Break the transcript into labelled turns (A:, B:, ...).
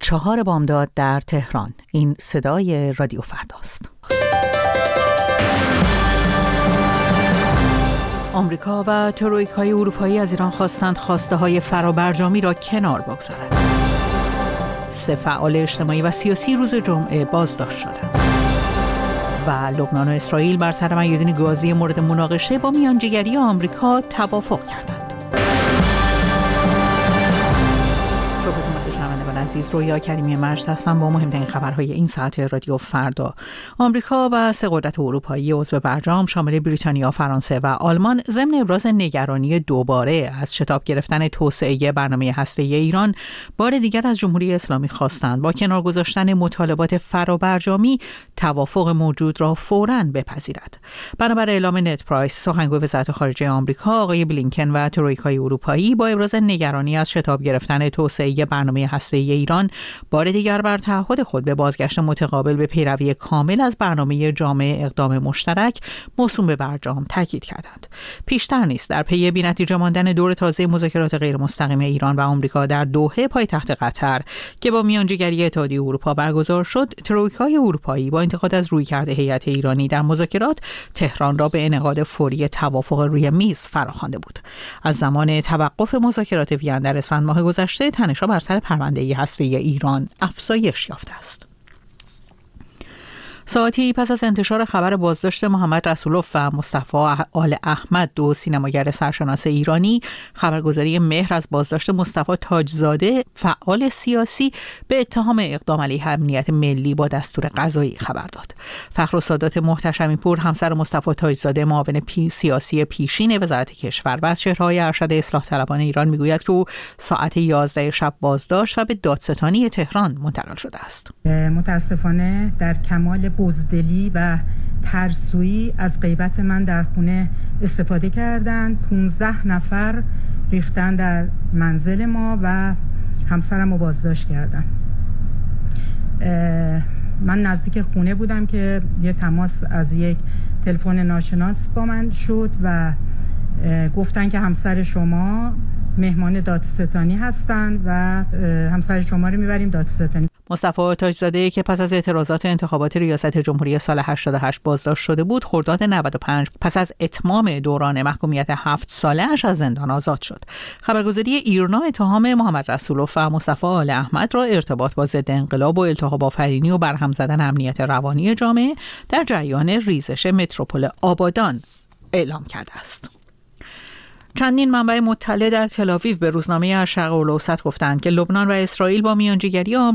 A: 4 بامداد در تهران. این صدای رادیو فرداست. آمریکا و ترویکای اروپایی از ایران خواستند خواسته‌های فرابرجامی را کنار بگذارد. 3 فعال اجتماعی و سیاسی روز جمعه بازداشت شدند. و لبنان و اسرائیل بر سر معیادین گازی مورد مناقشه با میانجیگری آمریکا توافق کردند. عزیز، رویا کریمی مجد هستم با مهمترین خبرهای این ساعت رادیو فردا. آمریکا و 3 قدرت اروپایی عضو برجام شامل بریتانیا، فرانسه و آلمان ضمن ابراز نگرانی دوباره از شتاب گرفتن توسعه برنامه هسته‌ای ایران بار دیگر از جمهوری اسلامی خواستند با کنار گذاشتن مطالبات فرابرجامی توافق موجود را فوراً بپذیرد. بنابر اعلام نت پرایس، سخنگوی وزارت خارجه آمریکا، آقای بلینکن و ترویکای اروپایی با ابراز نگرانی از شتاب گرفتن توسعه برنامه هسته‌ای ایران بار دیگر بر تعهد خود به بازگشت متقابل به پیروی کامل از برنامه جامع اقدام مشترک موسوم به برجام تاکید کردند. پیشتر نیست در پی بی‌نتیجه ماندن دور تازه مذاکرات غیر مستقیم ایران و آمریکا در دوحه پایتخت قطر که با میانجیگری اتحادیه اروپا برگزار شد، ترویکای اروپایی با انتقاد از رویکرد هیئت ایرانی در مذاکرات تهران را به انعقاد فوری توافق روی میز فراخوانده بود. از زمان توقف مذاکرات وین در اسفند ماه گذشته تنش‌ها بر سر پرونده هسته‌ای ایران افزایش یافته است. ساعتی پس از انتشار خبر بازداشت محمد رسولوف و مصطفی آل احمد، 2 سینماگر سرشناس ایرانی، خبرگزاری مهر از بازداشت مصطفی تاجزاده، فعال سیاسی، به اتهام اقدام علیه امنیت ملی با دستور قضایی خبر داد. فخرالسادات محتشمی پور، همسر مصطفی تاجزاده، معاون سیاسی پیشین وزارت کشور و از چهره‌های ارشد اصلاح طلبان ایران، میگوید که او ساعت 11 شب بازداشت و به دادستانی تهران منتقل شده است.
B: متاسفانه در کمال بزدلی و ترسویی از غیبت من در خونه استفاده کردند. 15 نفر ریختن در منزل ما و همسرم رو بازداشت کردن. من نزدیک خونه بودم که یه تماس از یک تلفن ناشناس با من شد و گفتن که همسر شما مهمان دادستانی هستن و همسر شما رو میبریم دادستانی.
A: مصطفی تاجزاده که پس از اعتراضات انتخابات ریاست جمهوری سال 88 بازداشت شده بود، خرداد 95 پس از اتمام دوران محکومیت 7 ساله‌اش از زندان آزاد شد. خبرگزاری ایرنا اتهام محمد رسولوف و مصطفی آل احمد را ارتباط با ضد انقلاب و التهاب آفرینی و برهم زدن امنیت روانی جامعه در جریان ریزش متروپول آبادان اعلام کرده است. چندین منبع مطلع در تل‌آویو به روزنامه الشرق الاوسط گفتند که لبنان و اسرائیل با میانجیگری